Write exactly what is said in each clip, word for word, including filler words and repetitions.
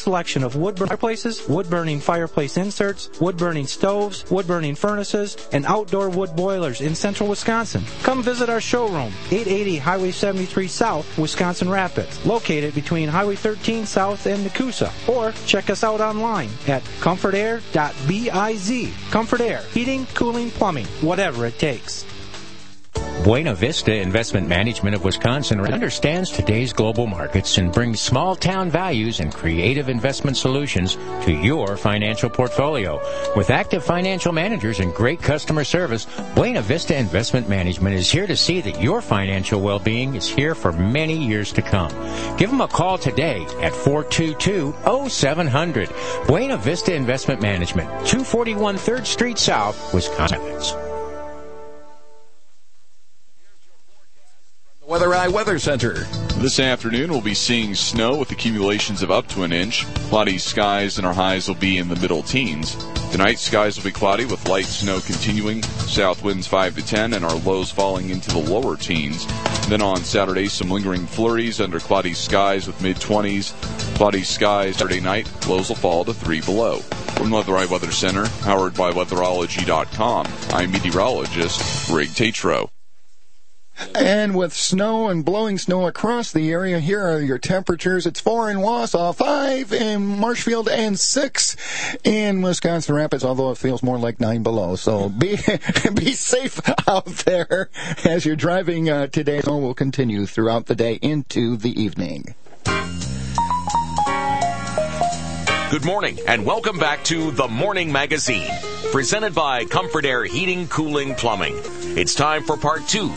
selection of wood fireplaces, wood-burning fireplace inserts, wood-burning stoves, wood-burning furnaces, and outdoor wood boilers in central Wisconsin. Come visit our showroom, eight eighty Highway seventy-three South, Wisconsin Rapids, located between Highway thirteen South and Nakusa. Or check us out online at comfort air dot biz. Comfort Air, heating, cooling, plumbing, whatever it takes. Buena Vista Investment Management of Wisconsin understands today's global markets and brings small-town values and creative investment solutions to your financial portfolio. With active financial managers and great customer service, Buena Vista Investment Management is here to see that your financial well-being is here for many years to come. Give them a call today at four two two, oh seven hundred. Buena Vista Investment Management, two forty-one third Street South, Wisconsin. Weather Eye Weather Center. This afternoon, we'll be seeing snow with accumulations of up to an inch. Cloudy skies and our highs will be in the middle teens. Tonight, skies will be cloudy with light snow continuing. South winds five to ten and our lows falling into the lower teens. Then on Saturday, some lingering flurries under cloudy skies with mid-twenties. Cloudy skies Saturday night, lows will fall to three below. From the Weather Eye Weather Center, powered by weatherology dot com, I'm meteorologist Rig Tatro. And with snow and blowing snow across the area, here are your temperatures. It's four in Wausau, five in Marshfield, and six in Wisconsin Rapids, although it feels more like nine below. So be be safe out there as you're driving uh, today. Snow will continue throughout the day into the evening. Good morning, and welcome back to The Morning Magazine, presented by Comfort Air Heating, Cooling, Plumbing. It's time for part two.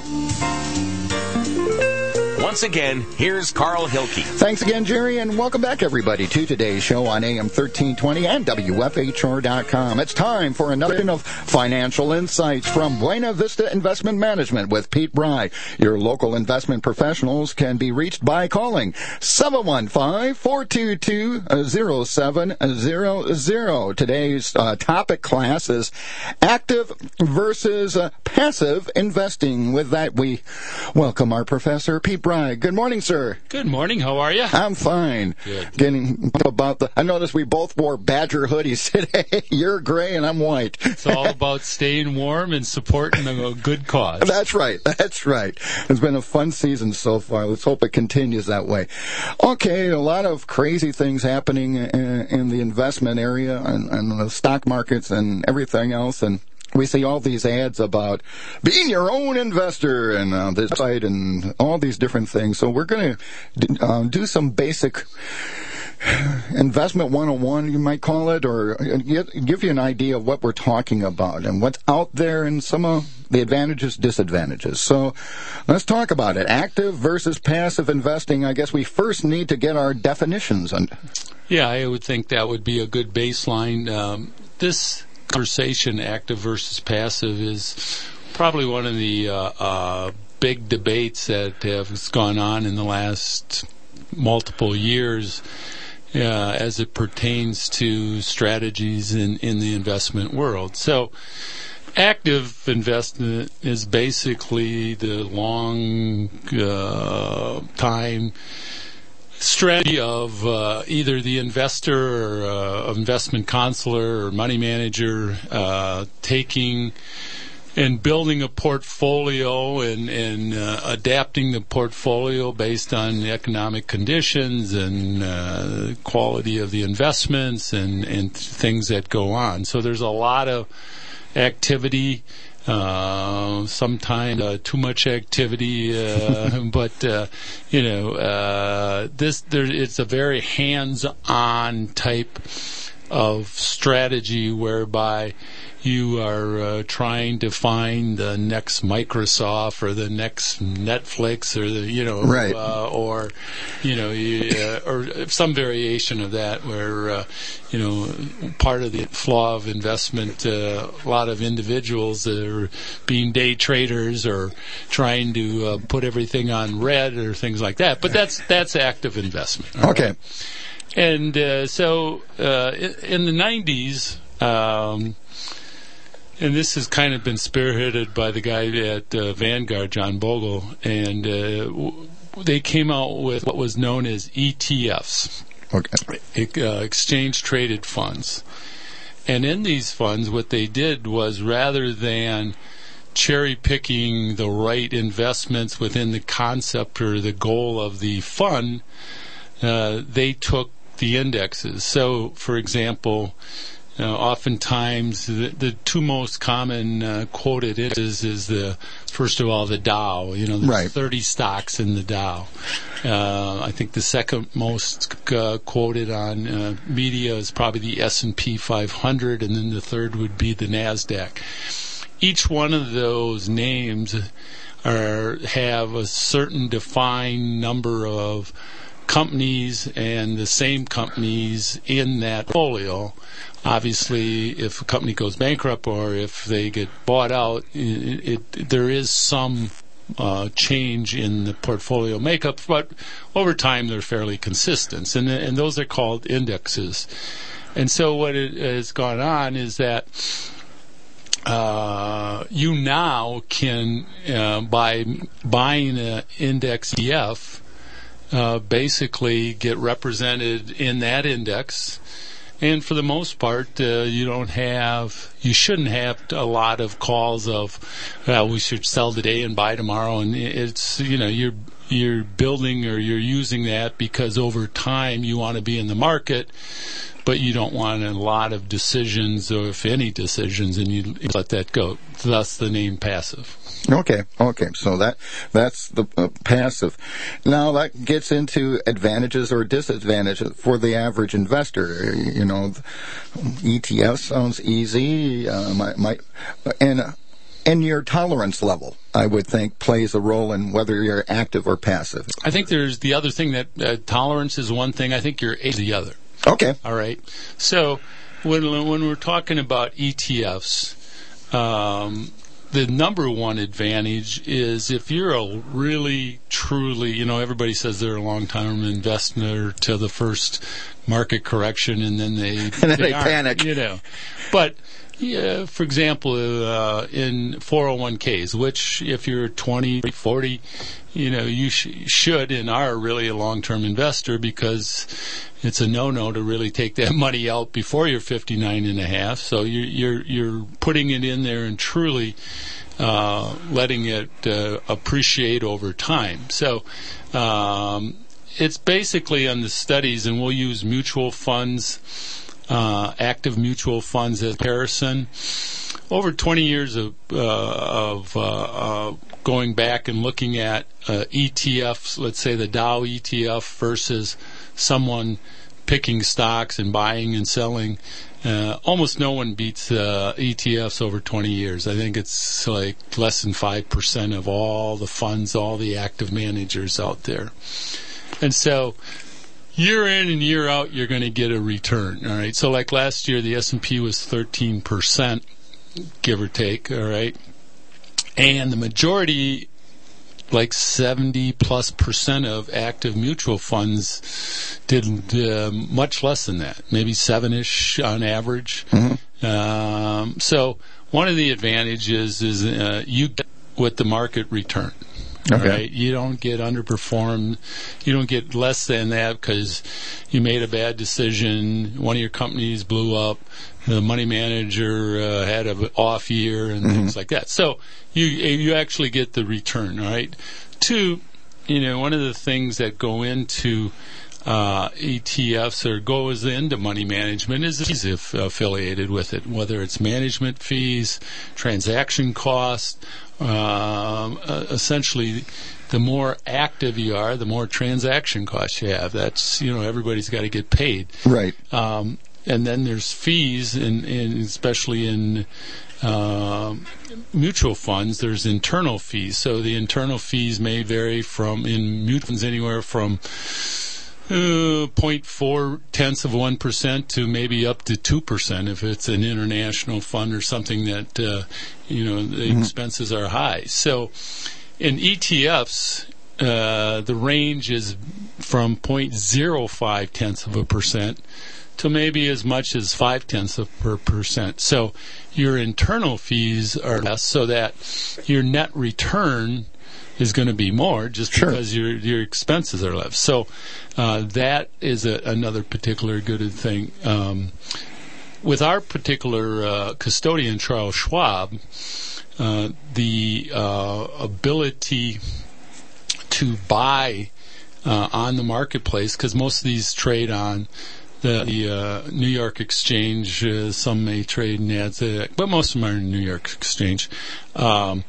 Once again, here's Carl Hilke. Thanks again, Jerry, and welcome back, everybody, to today's show on A M thirteen twenty and W F H R dot com. It's time for another edition of Financial Insights from Buena Vista Investment Management with Pete Bry. Your local investment professionals can be reached by calling seven one five, four two two, zero seven zero zero. Today's uh, topic class is active versus uh, passive investing. With that, we welcome our professor, Pete Bry. Good morning, sir. Good morning. How are you? I'm fine. Good. Getting about the. I noticed we both wore Badger hoodies today. You're gray and I'm white. It's all about staying warm and supporting a good cause. That's right. That's right. It's been a fun season so far. Let's hope it continues that way. Okay, a lot of crazy things happening in, in the investment area and, and the stock markets and everything else, and we see all these ads about being your own investor and uh, this site and all these different things. So we're going to uh, do some basic investment one oh one, you might call it, or give you an idea of what we're talking about and what's out there and some of the advantages, disadvantages. So let's talk about it. Active versus passive investing. I guess we first need to get our definitions. On. Yeah, I would think that would be a good baseline. Um, this conversation, active versus passive, is probably one of the uh, uh, big debates that have gone on in the last multiple years uh, as it pertains to strategies in, in the investment world. So active investment is basically the long uh, time strategy of uh, either the investor or uh, investment counselor or money manager uh, taking and building a portfolio and, and uh, adapting the portfolio based on the economic conditions and uh, quality of the investments and, and things that go on. So there's a lot of activity. Uh, sometimes uh, too much activity, uh, but uh, you know, uh, this there it's a very hands-on type of strategy whereby you are uh, trying to find the next Microsoft or the next Netflix or the you know right. uh, or you know you, uh, or some variation of that where uh, you know part of the flaw of investment uh, a lot of individuals that are being day traders or trying to uh, put everything on red or things like that, but that's that's active investment. Okay. Right? And uh, so uh, in, in the nineties, um, and this has kind of been spearheaded by the guy at uh, Vanguard, John Bogle, and uh, w- they came out with what was known as E T Fs. Okay. Uh, exchange-traded funds. And in these funds, what they did was rather than cherry-picking the right investments within the concept or the goal of the fund, uh, they took the indexes. So, for example, uh, oftentimes the, the two most common uh, quoted indexes is the, first of all, the Dow. You know, there's right. thirty stocks in the Dow. Uh, I think the second most uh, quoted on uh, media is probably the S and P five hundred, and then the third would be the NASDAQ. Each one of those names are have a certain defined number of companies and the same companies in that portfolio. Obviously, if a company goes bankrupt or if they get bought out, it, it, there is some uh, change in the portfolio makeup, but over time they're fairly consistent, and, and those are called indexes. And so what it has gone on is that uh, you now can, uh, by buying an index E T F, Uh, basically get represented in that index, and for the most part, uh, you don't have, you shouldn't have a lot of calls of, well, we should sell today and buy tomorrow, and it's, you know, you're you're building or you're using that because over time you want to be in the market, but you don't want a lot of decisions, or if any decisions, and you let that go. Thus the name passive. Okay, okay. So that that's the uh, passive. Now that gets into advantages or disadvantages for the average investor. You know, E T F sounds easy. Uh, my, my, and uh, and your tolerance level, I would think, plays a role in whether you're active or passive. I think there's the other thing that uh, tolerance is one thing. I think your age is the other. Okay. All right. So when when we're talking about E T Fs, um, the number one advantage is if you're a really, truly, you know, everybody says they're a long-term investor till the first market correction, and then they and then they, they panic, you know. But yeah, for example, uh, in four oh one k's, which if you're twenty, forty, you know, you sh- should and are really a long-term investor, because it's a no-no to really take that money out before you're fifty-nine and a half. So you're you're, you're putting it in there and truly uh, letting it uh, appreciate over time. So um, it's basically on the studies, and we'll use mutual funds, uh, active mutual funds as comparison. Over twenty years of, uh, of uh, uh, going back and looking at uh, E T Fs, let's say the Dow E T F versus someone picking stocks and buying and selling, uh, almost no one beats uh, E T Fs over twenty years. I think it's like less than five percent of all the funds, all the active managers out there. And so year in and year out, you're going to get a return. All right. So like last year, the S and P was thirteen percent, give or take. All right. And the majority, like seventy plus percent of active mutual funds did uh, much less than that, maybe seven-ish on average. Mm-hmm. Um, so one of the advantages is uh, you get what the market return. Okay. Right? You don't get underperformed. You don't get less than that because you made a bad decision. One of your companies blew up. The money manager uh, had an off year and mm-hmm. things like that. So you you actually get the return. All right. Two, you know, one of the things that go into uh, E T Fs or goes into money management is the fees if affiliated with it, whether it's management fees, transaction costs. Um, uh, essentially, the more active you are, the more transaction costs you have. That's, you know, everybody's got to get paid. Right. Um, and then there's fees, and especially in uh, mutual funds, there's internal fees. So the internal fees may vary from, in mutual funds, anywhere from uh, zero point four tenths of one percent to maybe up to two percent if it's an international fund or something that, uh, you know, the mm-hmm. expenses are high. So in E T Fs, uh, the range is from zero point zero five tenths of a percent to maybe as much as five tenths of per percent. So your internal fees are less, so that your net return is going to be more just Sure. because your your expenses are less. So uh, that is a, another particular good thing. Um, with our particular uh, custodian, Charles Schwab, uh, the uh, ability to buy uh, on the marketplace, because most of these trade on the, the uh, New York Exchange, uh, some may trade in NASDAQ, but most of them are in New York Exchange. Um,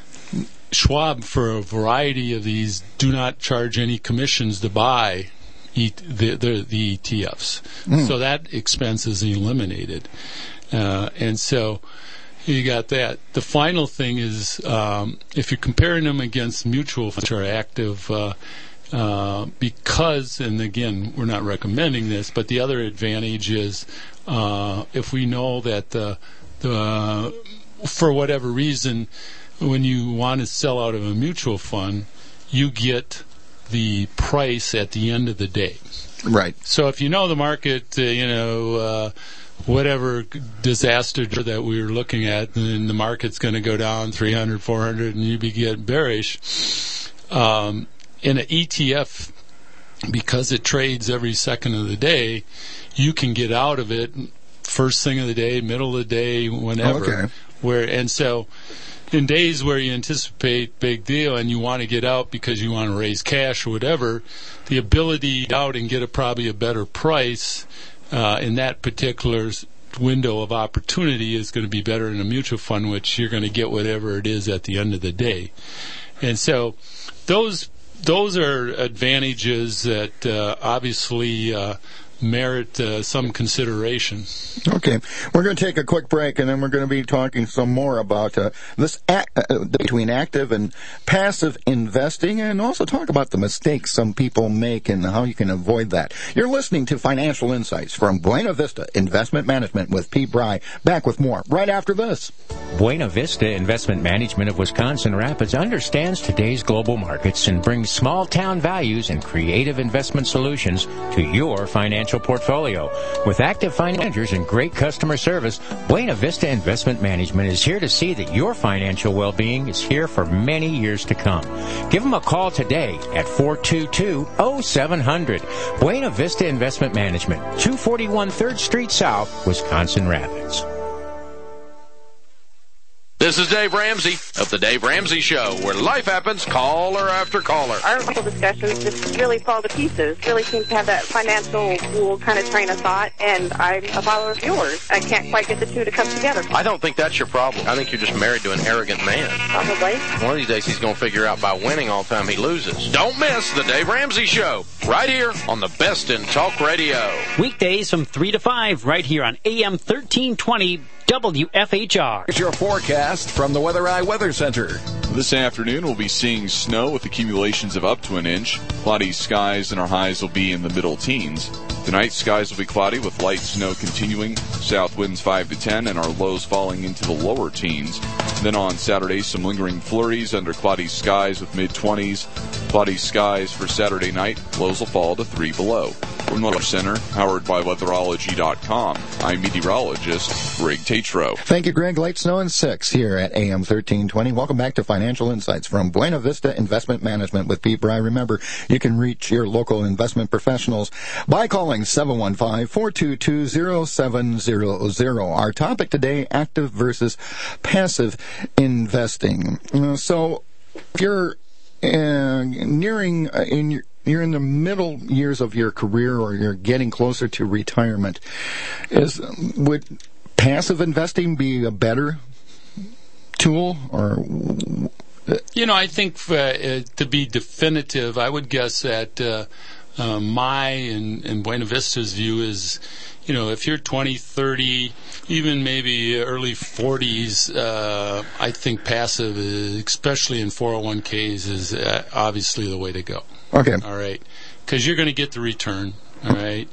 Schwab, for a variety of these, do not charge any commissions to buy e- the, the, the E T Fs. Mm. So that expense is eliminated. Uh, and so you got that. The final thing is, um, if you're comparing them against mutual funds, which are active, uh, uh, because, and again, we're not recommending this, but the other advantage is uh, if we know that the, the for whatever reason, when you want to sell out of a mutual fund, you get the price at the end of the day. Right. So if you know the market, uh, you know, uh, whatever disaster that we were looking at, and the market's going to go down three hundred, four hundred, and you be get bearish, um, in an E T F, because it trades every second of the day, you can get out of it first thing of the day, middle of the day, whenever. Okay. Where and so. In days where you anticipate big deal and you want to get out because you want to raise cash or whatever, the ability to get out and get a, probably a better price uh, in that particular window of opportunity is going to be better in a mutual fund, which you're going to get whatever it is at the end of the day. And so those those are advantages that uh, obviously uh, merit uh, some consideration. Okay, we're going to take a quick break, and then we're going to be talking some more about uh, this act, uh, between active and passive investing, and also talk about the mistakes some people make and how you can avoid that. You're listening to Financial Insights from Buena Vista Investment Management with Pete Bry. Back with more right after this. Buena Vista Investment Management of Wisconsin Rapids understands today's global markets and brings small-town values and creative investment solutions to your financial portfolio. With active fund managers and great customer service, Buena Vista Investment Management is here to see that your financial well-being is here for many years to come. Give them a call today at four two two, oh seven hundred. Buena Vista Investment Management, two forty-one third Street South, Wisconsin Rapids. This is Dave Ramsey of The Dave Ramsey Show, where life happens caller after caller. Our whole discussions just really fall to pieces. Really seem to have that financial school kind of train of thought, and I'm a follower of yours. I can't quite get the two to come together. I don't think that's your problem. I think you're just married to an arrogant man. Probably. One of these days he's going to figure out by winning all the time he loses. Don't miss The Dave Ramsey Show, right here on the Best in Talk Radio. Weekdays from three to five, right here on A M thirteen twenty W F H R. Here's your forecast from the Weather Eye Weather Center. This afternoon, we'll be seeing snow with accumulations of up to an inch. Cloudy skies, and our highs will be in the middle teens. Tonight, skies will be cloudy with light snow continuing. South winds five to ten, and our lows falling into the lower teens. Then on Saturday, some lingering flurries under cloudy skies with mid-twenties. Cloudy skies for Saturday night. Lows will fall to three below. From the Weather Center, powered by weatherology dot com, I'm meteorologist Greg Tatro. Thank you, Greg. Light snow and six here at A M thirteen twenty. Welcome back to Financial Insights from Buena Vista Investment Management with Pete Bry. Remember, you can reach your local investment professionals by calling seven one five, four two two, zero seven zero zero. Our topic today, active versus passive investing. Uh, so if you're uh, nearing uh, in your You're in the middle years of your career, or you're getting closer to retirement. Is would passive investing be a better tool, or? You know, I think uh, uh, to be definitive, I would guess that uh, uh, my and, and Buena Vista's view is, you know, if you're twenty, thirty, even maybe early forties, uh, I think passive, is, especially in four oh one k's, is uh, obviously the way to go. Okay. All right. Because you're going to get the return. All right.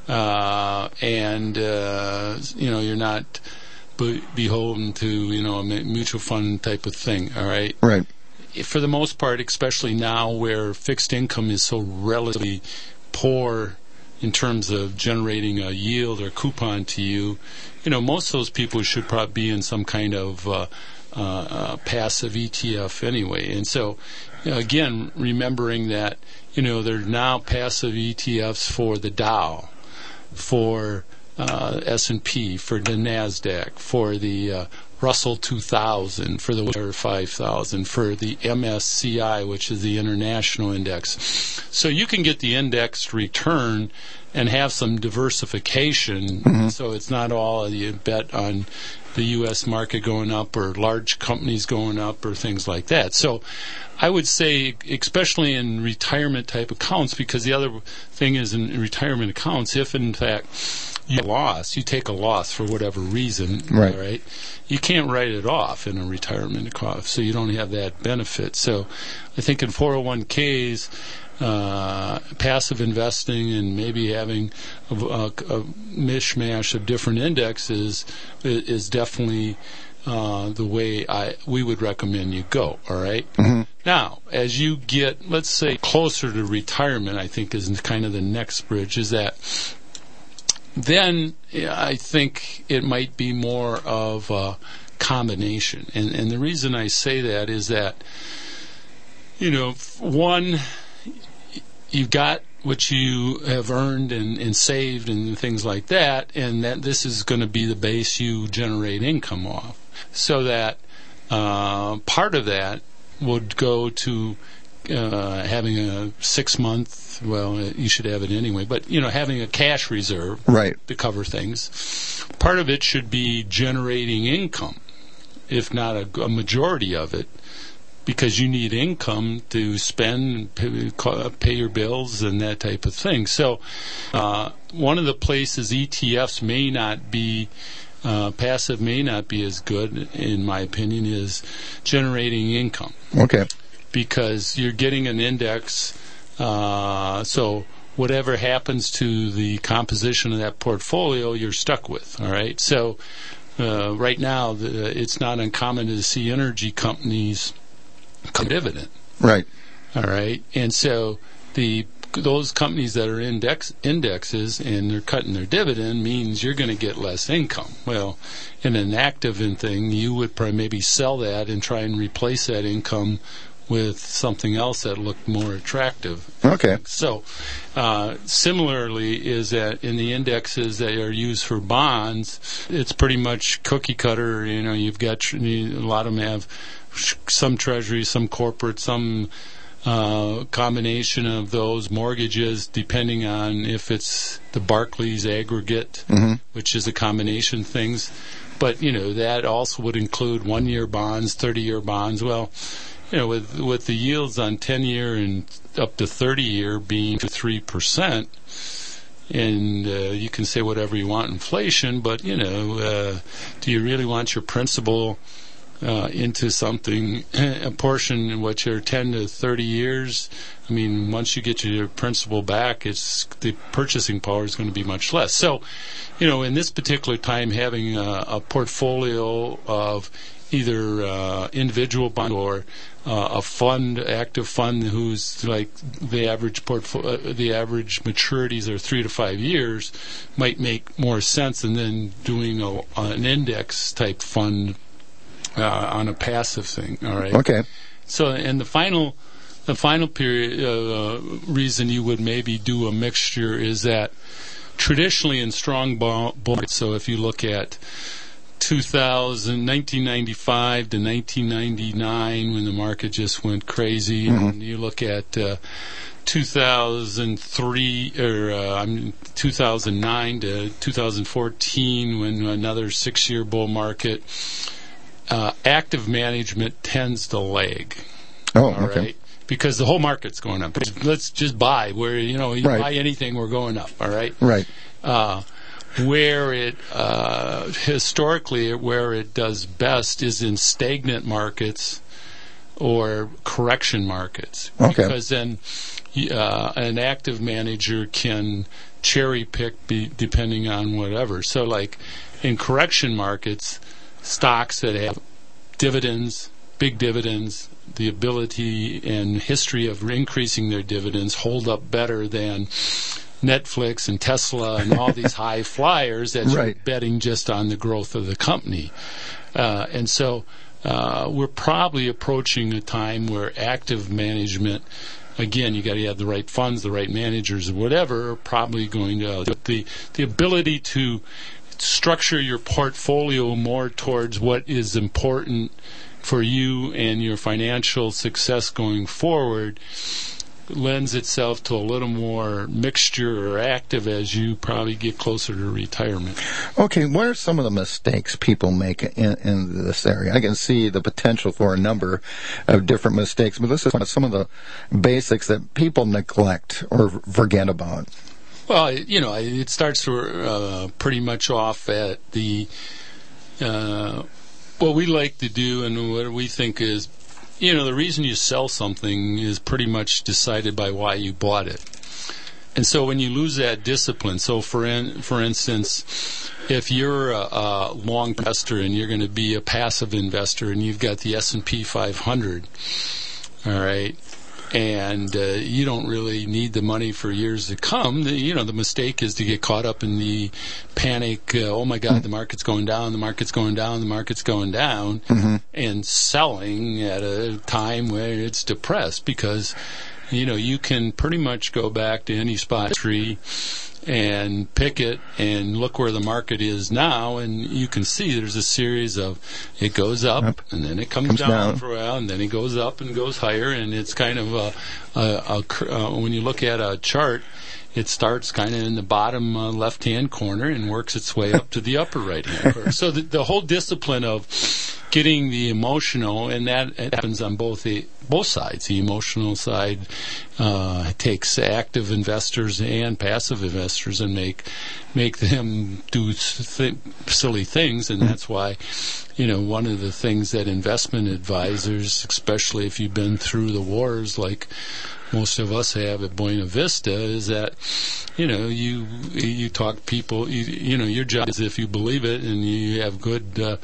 Uh, and, uh, you know, you're not be- beholden to, you know, a mutual fund type of thing. All right. Right. For the most part, especially now where fixed income is so relatively poor in terms of generating a yield or coupon to you, you know, most of those people should probably be in some kind of uh, uh, uh, passive E T F anyway. And so again, remembering that, you know, there are now passive E T Fs for the Dow, for uh, S and P, for the NASDAQ, for the uh, Russell two thousand, for the Wilshire five thousand, for the M S C I, which is the international index. So you can get the indexed return and have some diversification, mm-hmm. so it's not all you bet on the U S market going up or large companies going up or things like that. So I would say, especially in retirement type accounts, because the other thing is in retirement accounts, if in fact you loss, you take a loss for whatever reason, right. right? You can't write it off in a retirement account, so you don't have that benefit. So I think in four oh one k's, uh, passive investing and maybe having a, a, a mishmash of different indexes is, is definitely uh, the way I we would recommend you go, all right? Mm-hmm. Now, as you get, let's say, closer to retirement, I think is kind of the next bridge, is that then I think it might be more of a combination. And, and the reason I say that is that, you know, one, you've got what you have earned and, and saved and things like that, and that this is going to be the base you generate income off. So that uh, part of that would go to uh, having a six-month, well, you should have it anyway, but, you know, having a cash reserve right. to cover things. Part of it should be generating income, if not a, a majority of it, because you need income to spend, pay, pay your bills, and that type of thing. So uh, one of the places E T Fs may not be, uh, passive may not be as good, in my opinion, is generating income. Okay. Because you're getting an index, uh, so whatever happens to the composition of that portfolio, you're stuck with, all right? So uh, right now, the, it's not uncommon to see energy companies come dividend. Right. All right. And so the those companies that are index indexes and they're cutting their dividend means you're going to get less income. Well, in an active in thing, you would probably maybe sell that and try and replace that income with something else that looked more attractive. Okay. So, uh, similarly, is that in the indexes that are used for bonds, it's pretty much cookie cutter. You know, you've got a lot of them have some treasury, some corporate, some uh, combination of those mortgages, depending on if it's the Barclays aggregate, mm-hmm. which is a combination of things. But, you know, that also would include one-year bonds, thirty-year bonds. Well, you know, with with the yields on ten-year and up to thirty-year being three percent, and uh, you can say whatever you want inflation, but, you know, uh, do you really want your principal Uh, into something, a portion in which are ten to thirty years? I mean, once you get your principal back, it's the purchasing power is going to be much less. So, you know, in this particular time, having a, a portfolio of either uh, individual bond or uh, a fund, active fund, who's like the average portfolio, uh, the average maturities are three to five years, might make more sense than then doing a, an index type fund. Uh, on a passive thing, all right. Okay. So, and the final, the final period uh, reason you would maybe do a mixture is that traditionally in strong bull markets. So, if you look at two thousand, nineteen ninety-five to nineteen ninety-nine, when the market just went crazy, mm-hmm. and you look at uh, two thousand three or uh, I mean two thousand nine to two thousand fourteen, when another six-year bull market. Uh, active management tends to lag. Oh, all okay. Right? Because the whole market's going up. Let's just buy. Where, you know, you right. buy anything, we're going up. All right. Right. Uh, where it uh, historically, where it does best is in stagnant markets or correction markets. Okay. Because then uh, an active manager can cherry pick be, depending on whatever. So, like in correction markets, stocks that have dividends, big dividends, the ability and history of increasing their dividends hold up better than Netflix and Tesla and all these high flyers that right. you're betting just on the growth of the company. Uh, and so uh, we're probably approaching a time where active management, again, you got to have the right funds, the right managers, whatever, are probably going to, the, the ability to structure your portfolio more towards what is important for you and your financial success going forward lends itself to a little more mixture or active as you probably get closer to retirement. Okay, what are some of the mistakes people make in, in this area? I can see the potential for a number of different mistakes, but this is some of the basics that people neglect or forget about. Well, you know, it starts to, uh, pretty much off at the uh, what we like to do and what we think is, you know, the reason you sell something is pretty much decided by why you bought it. And so when you lose that discipline, so for in, for instance, if you're a, a long investor and you're going to be a passive investor and you've got the S and P five hundred, all right, and uh, you don't really need the money for years to come, the, you know, the mistake is to get caught up in the panic, uh, oh my God, the market's going down, the market's going down, the market's going down, mm-hmm. and selling at a time where it's depressed because, you know, you can pretty much go back to any spot tree and pick it and look where the market is now, and you can see there's a series of, it goes up, up. and then it comes, comes down, down for a while, and then it goes up and goes higher, and it's kind of a, a, a uh, when you look at a chart, it starts kind of in the bottom uh, left-hand corner and works its way up to the upper right-hand corner. So the, the whole discipline of getting the emotional, and that it happens on both the both sides. The emotional side uh, takes active investors and passive investors and make make them do th- silly things, and that's why, you know, one of the things that investment advisors, especially if you've been through the wars like most of us have at Buena Vista, is that, you know, you you talk people, you, you know, your job is if you believe it and you have good, uh,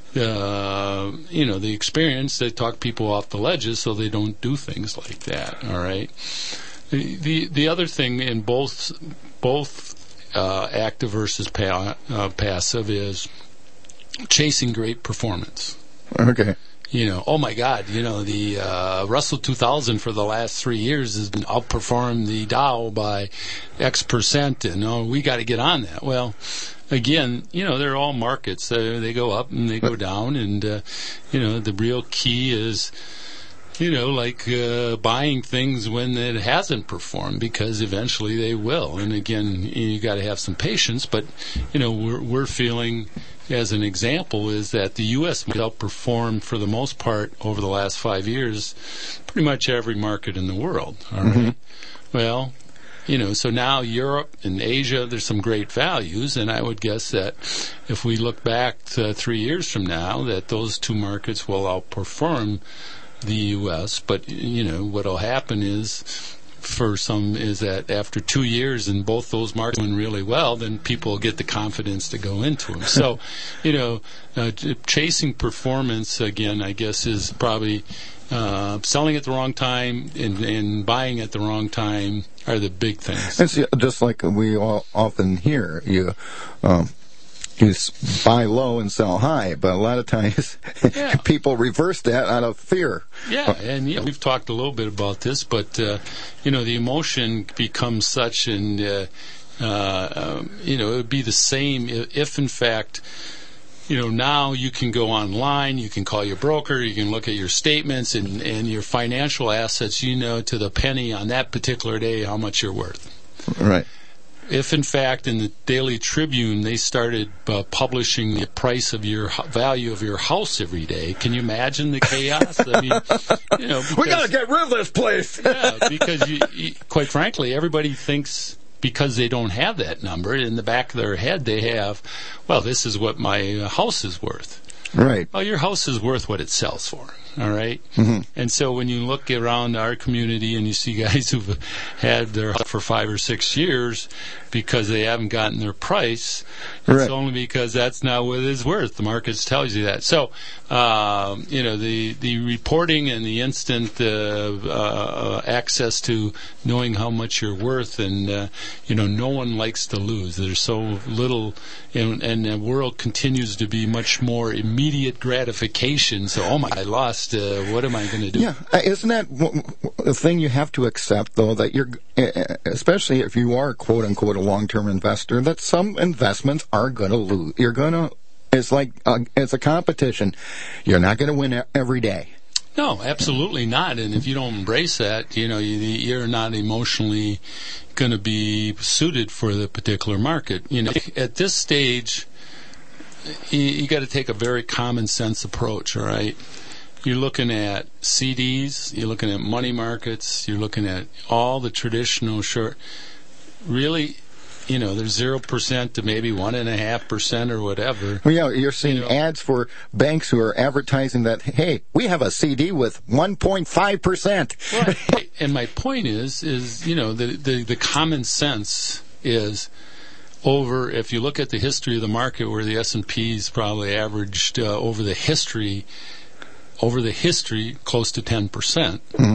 uh, you know, the experience, they talk people off the ledges so they don't do things like that. All right. The the, the other thing in both both uh, active versus pa- uh, passive is chasing great performance. Okay. You know, oh my God, you know, the uh, Russell two thousand for the last three years has been outperformed the Dow by X percent, and oh, we got to get on that. Well, again, you know, they're all markets. Uh, they go up and they go down, and, uh, you know, the real key is, you know, like uh, buying things when it hasn't performed, because eventually they will. And again, you got to have some patience, but, you know, we're, we're feeling, as an example, is that the U S market outperformed for the most part over the last five years pretty much every market in the world. All right. Mm-hmm. Well, you know, so now Europe and Asia, there's some great values, and I would guess that if we look back to three years from now, that those two markets will outperform the U S. But, you know, what'll happen is, for some, is that after two years and both those markets doing really well, then people get the confidence to go into them. So, you know, uh, chasing performance, again, I guess, is probably uh, selling at the wrong time and, and buying at the wrong time are the big things. It's just like we all often hear, you um, you buy low and sell high, but a lot of times yeah. people reverse that out of fear. Yeah, and you know, we've talked a little bit about this, but uh, you know, the emotion becomes such, and uh, uh, um, you know, it would be the same if, if, in fact, you know, now you can go online, you can call your broker, you can look at your statements and, and your financial assets, you know, to the penny on that particular day how much you're worth. Right. If, in fact, in the Daily Tribune they started uh, publishing the price of your value of your house every day, can you imagine the chaos? I mean, you know, because, we got to get rid of this place. Yeah, because you, you, quite frankly, everybody thinks because they don't have that number in the back of their head, they have, well, this is what my house is worth. Right. Well, your house is worth what it sells for. All right? Mm-hmm. And so when you look around our community and you see guys who've had their house for five or six years because they haven't gotten their price, right. It's only because that's not what it's worth. The market tells you that. So, um, you know, the, the reporting and the instant uh, uh, access to knowing how much you're worth, and, uh, you know, no one likes to lose. There's so little, and, and the world continues to be much more immediate immediate gratification. So, oh my, I lost. Uh, what am I going to do? Yeah, uh, isn't that w- w- the thing you have to accept, though, that you're, uh, especially if you are quote unquote a long-term investor, that some investments are going to lose. You're going to. It's like uh, it's a competition. You're not going to win every day. No, absolutely not. And if you don't embrace that, you know, you, you're not emotionally going to be suited for the particular market. You know, at this stage, you, you got to take a very common sense approach. All right, you're looking at C Ds, you're looking at money markets, you're looking at all the traditional short. Really. You know, there's zero percent to maybe one and a half percent or whatever. Well, yeah, you're seeing you know, ads for banks who are advertising that, hey, we have a C D with one point five percent. Right. And my point is, is you know, the, the the common sense is over. If you look at the history of the market, where the S and P's probably averaged uh, over the history, over the history, close to ten percent. Mm-hmm.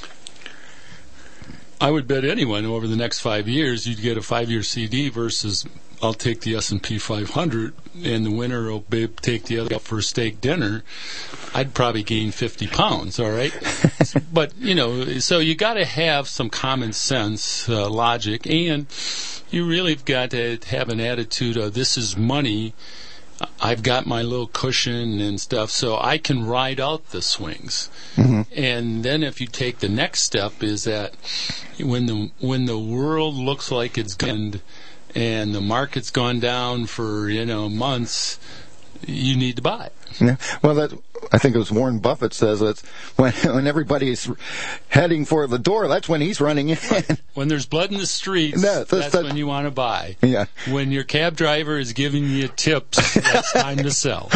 I would bet anyone over the next five years you'd get a five-year C D versus I'll take the S and P five hundred and the winner will be, take the other up for a steak dinner. I'd probably gain fifty pounds, all right? But, you know, so you got to have some common sense uh, logic, and you really have got to have an attitude of this is money. I've got my little cushion and stuff, so I can ride out the swings. Mm-hmm. And then if you take the next step is that when the when the world looks like it's gone and the market's gone down for, you know, months, you need to buy. Yeah. Well, that I think it was Warren Buffett says that when when everybody's heading for the door, that's when he's running in. When there's blood in the streets, no, that's, that's that's when you want to buy. Yeah. When your cab driver is giving you tips, that's time to sell.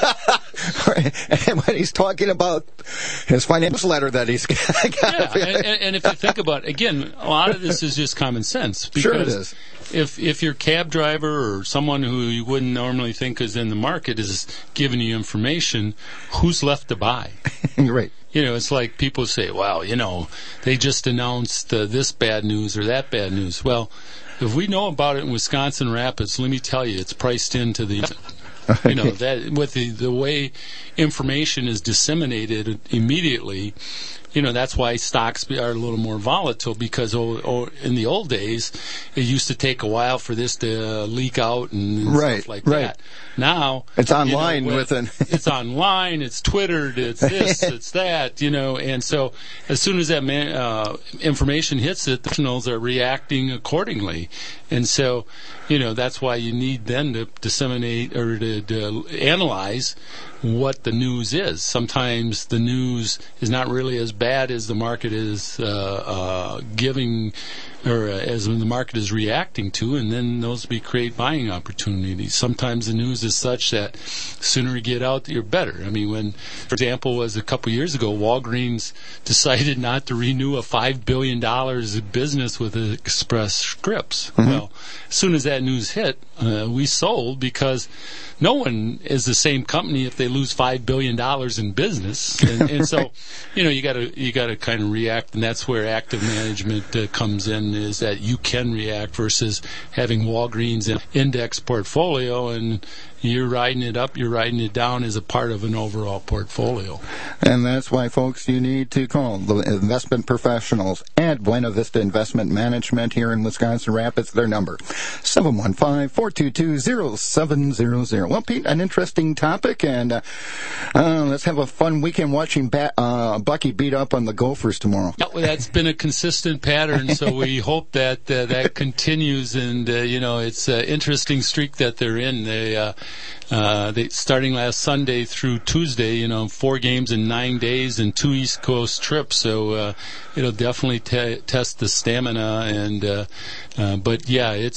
And when he's talking about his financial letter that he's got. Yeah, and, and if you think about it, again, a lot of this is just common sense. Because sure it is. If if your cab driver or someone who you wouldn't normally think is in the market is giving you information, who's left to buy? Right. You know, it's like people say, well, you know, they just announced uh, this bad news or that bad news. Well, if we know about it in Wisconsin Rapids, let me tell you, it's priced into the... You know, that with the, the way information is disseminated immediately, you know, that's why stocks are a little more volatile because oh, oh, in the old days, it used to take a while for this to uh, leak out and right, stuff like right. that. Now it's online you know, with an it's online, it's Twittered, it's this, it's that, you know, and so as soon as that man, uh, information hits it, the professionals are reacting accordingly, and so you know that's why you need then to disseminate or to, to analyze what the news is. Sometimes the news is not really as bad as the market is uh, uh, giving, or uh, as the market is reacting to, and then those be create buying opportunities. Sometimes the news is such that sooner you get out, you're better. I mean, when, for example, was a couple years ago, Walgreens decided not to renew a five billion dollars of business with Express Scripts. Mm-hmm. Well, as soon as that news hit, uh, we sold because no one is the same company if they lose five billion dollars in business, and, and so you know you got to you got to kind of react, and that's where active management uh, comes in. Is that you can react versus having Walgreens in index portfolio and you're riding it up, you're riding it down as a part of an overall portfolio. And that's why, folks, you need to call the investment professionals at Buena Vista Investment Management here in Wisconsin Rapids. Their number, seven one five, four two two, zero seven zero zero. Well, Pete, an interesting topic, and uh, uh, let's have a fun weekend watching ba- uh, Bucky beat up on the Gophers tomorrow. Yeah, well, that's been a consistent pattern, so we hope that uh, that continues, and, uh, you know, it's an interesting streak that they're in. They, uh, uh, they starting last Sunday through Tuesday, you know, four games in nine days and two East Coast trips, so uh, it'll definitely t- test the stamina, and uh, uh, but, yeah, it's